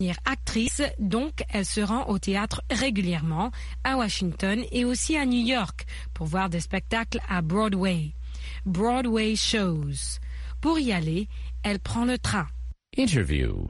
Actrice, donc elle se rend au théâtre régulièrement, à Washington et aussi à New York pour voir des spectacles à Broadway. Broadway shows. Pour y aller, elle prend le train. Interview.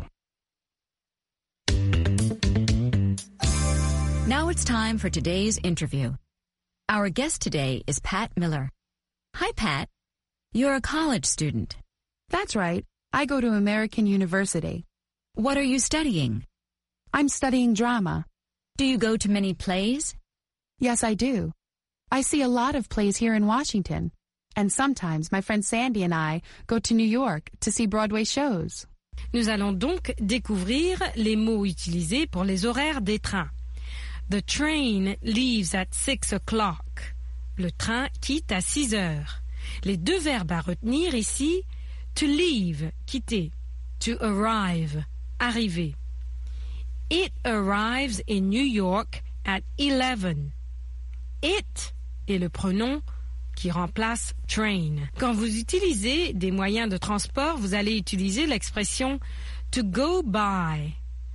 Now it's time for today's interview. Our guest today is Pat Miller. Hi, Pat. You're a college student. That's right. I go to American University. What are you studying? I'm studying drama. Do you go to many plays? Yes, I do. I see a lot of plays here in Washington. And sometimes my friend Sandy and I go to New York to see Broadway shows. Nous allons donc découvrir les mots utilisés pour les horaires des trains. The train leaves at 6 o'clock. Le train quitte à 6 heures. Les deux verbes à retenir ici, to leave, quitter, to arrive, arriver. It arrives in New York at 11. It est le pronom qui remplace train. Quand vous utilisez des moyens de transport, vous allez utiliser l'expression to go by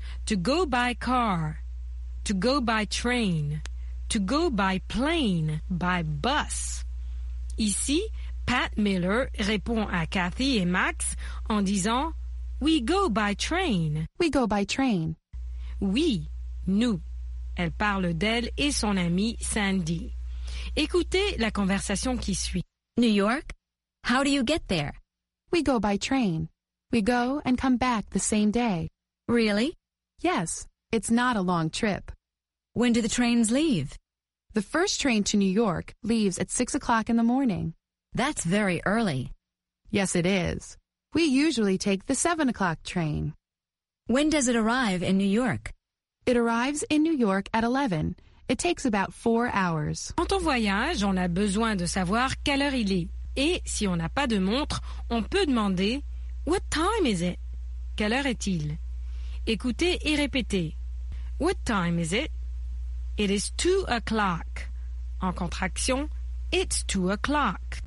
car, to go by train, to go by plane, by bus. Ici, Pat Miller répond à Kathy et Max en disant We go by train. We go by train. Oui, nous. Elle parle d'elle et son amie Sandy. Écoutez la conversation qui suit. New York? How do you get there? We go by train. We go and come back the same day. Really? Yes, it's not a long trip. When do the trains leave? The first train to New York leaves at 6 o'clock in the morning. That's very early. Yes, it is. We usually take the 7 o'clock train. When does it arrive in New York? It arrives in New York at 11. It takes about 4 hours. Quand on voyage, on a besoin de savoir quelle heure il est. Et si on n'a pas de montre, on peut demander What time is it? Quelle heure est-il? Écoutez et répétez. What time is it? It is 2 o'clock. En contraction, it's 2 o'clock.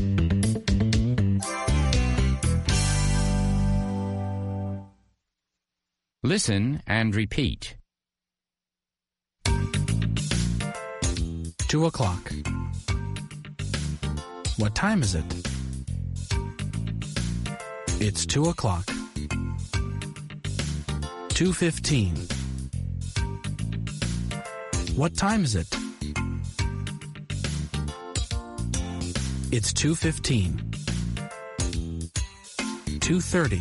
Listen and repeat. 2 o'clock. What time is it? It's 2 o'clock. 2:15. What time is it? It's 2:15. 2:30.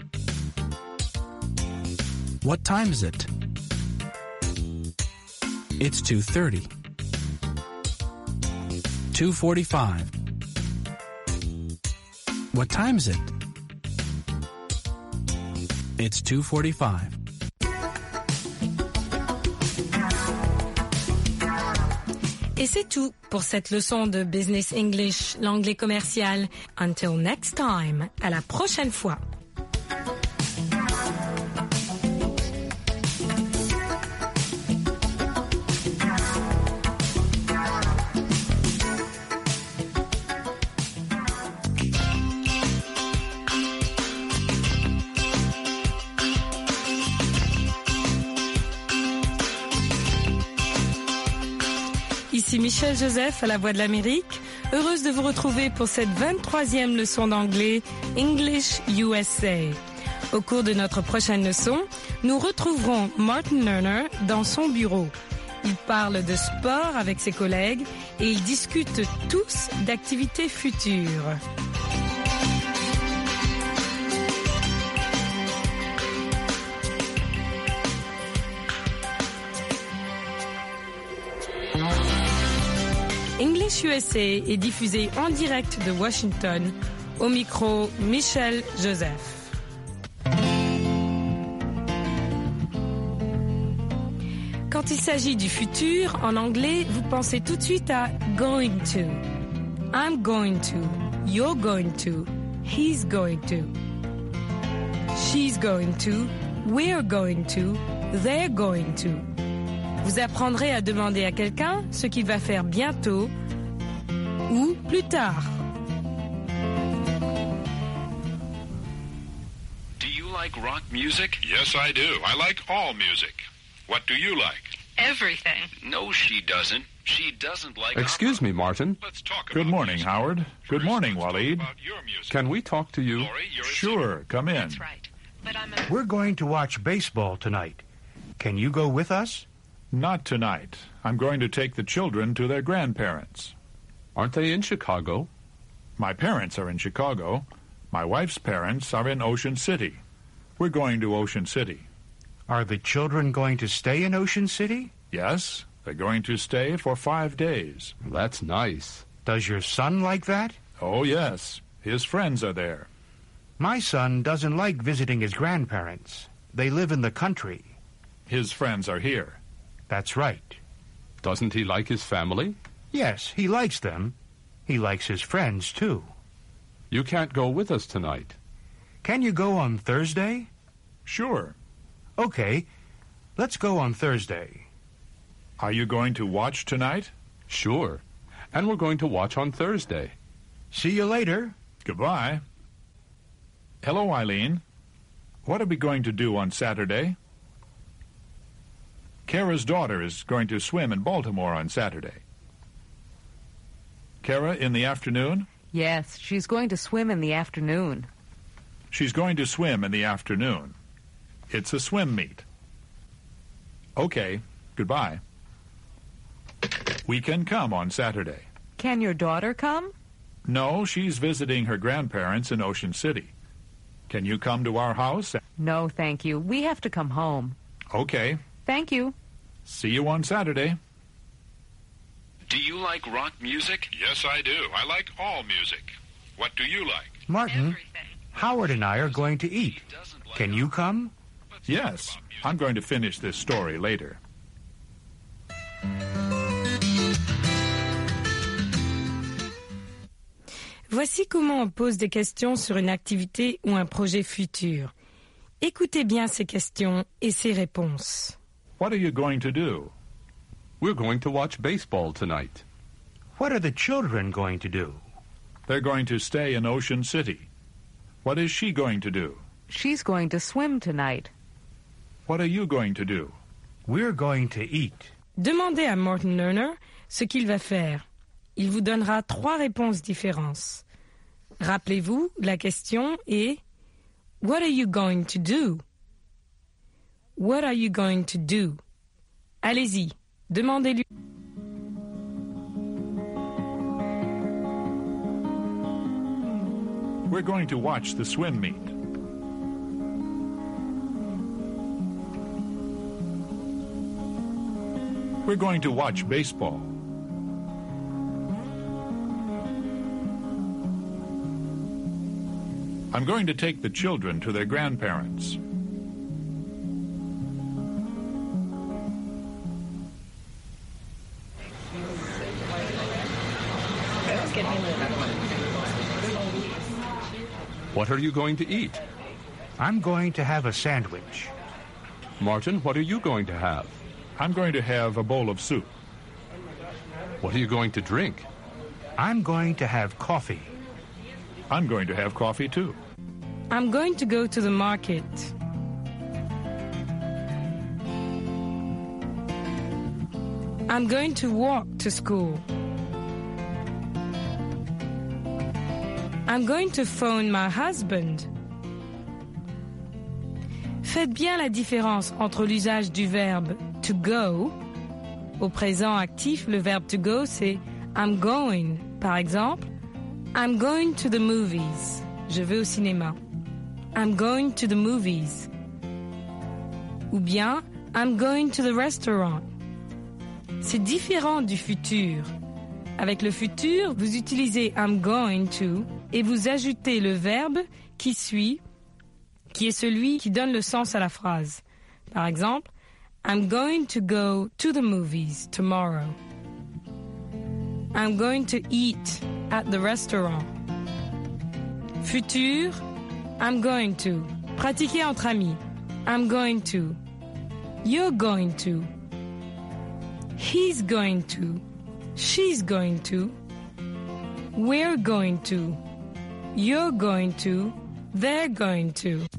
What time is it? It's 2:30. 2:45. What time is it? It's 2:45. Et c'est tout pour cette leçon de Business English, l'anglais commercial. Until next time, à la prochaine fois. Ici Michel Joseph à la Voix de l'Amérique, heureuse de vous retrouver pour cette 23e leçon d'anglais English USA. Au cours de notre prochaine leçon, nous retrouverons Martin Lerner dans son bureau. Il parle de sport avec ses collègues et ils discutent tous d'activités futures. English USA est diffusé en direct de Washington. Au micro, Michel Joseph. Quand il s'agit du futur, en anglais, vous pensez tout de suite à going to. I'm going to. You're going to. He's going to. She's going to. We're going to. They're going to. Vous apprendrez à demander à quelqu'un ce qu'il va faire bientôt ou plus tard. Do you like rock music? Yes, I do. I like all music. What do you like? Everything. No, she doesn't. She doesn't like Excuse opera. me, Martin. Let's talk about Good morning, music. Howard. Good First, morning, let's talk Waleed. about your music. Can we talk to you? Lori, you're a Sure, come in. That's right. But I'm a... We're going to watch baseball tonight. Can you go with us? Not tonight. I'm going to take the children to their grandparents. Aren't they in Chicago? My parents are in Chicago. My wife's parents are in Ocean City. We're going to Ocean City. Are the children going to stay in Ocean City? Yes, they're going to stay for 5 days. That's nice. Does your son like that? Oh, yes. His friends are there. My son doesn't like visiting his grandparents. They live in the country. His friends are here. That's right. Doesn't he like his family? Yes, he likes them. He likes his friends, too. You can't go with us tonight. Can you go on Thursday? Sure. Okay, let's go on Thursday. Are you going to watch tonight? Sure. And we're going to watch on Thursday. See you later. Goodbye. Hello, Eileen. What are we going to do on Saturday? Kara's daughter is going to swim in Baltimore on Saturday. Kara, in the afternoon? Yes, she's going to swim in the afternoon. She's going to swim in the afternoon. It's a swim meet. Okay, goodbye. We can come on Saturday. Can your daughter come? No, she's visiting her grandparents in Ocean City. Can you come to our house? No, thank you. We have to come home. Okay. Thank you. See you on Saturday. Do you like rock music? Yes, I do. I like all music. What do you like? Martin, Howard and I are going to eat. Can you come? Yes, I'm going to finish this story later. Voici comment on pose des questions sur une activité ou un projet futur. Écoutez bien ces questions et ces réponses. What are you going to do? We're going to watch baseball tonight. What are the children going to do? They're going to stay in Ocean City. What is she going to do? She's going to swim tonight. What are you going to do? We're going to eat. Demandez à Martin Lerner ce qu'il va faire. Il vous donnera 3 réponses différentes. Rappelez-vous, la question est « What are you going to do? » What are you going to do? Allez-y, demandez-lui. We're going to watch the swim meet. We're going to watch baseball. I'm going to take the children to their grandparents. What are you going to eat? I'm going to have a sandwich. Martin, what are you going to have? I'm going to have a bowl of soup. What are you going to drink? I'm going to have coffee. I'm going to have coffee too. I'm going to go to the market. I'm going to walk to school. I'm going to phone my husband. Faites bien la différence entre l'usage du verbe to go. Au présent actif, le verbe to go, c'est I'm going. Par exemple, I'm going to the movies. Je vais au cinéma. I'm going to the movies. Ou bien, I'm going to the restaurant. C'est différent du futur. Avec le futur, vous utilisez I'm going to et vous ajoutez le verbe qui suit, qui est celui qui donne le sens à la phrase. Par exemple, I'm going to go to the movies tomorrow. I'm going to eat at the restaurant. Futur, I'm going to. Pratiquez entre amis. I'm going to. You're going to. He's going to. She's going to. We're going to. You're going to. They're going to.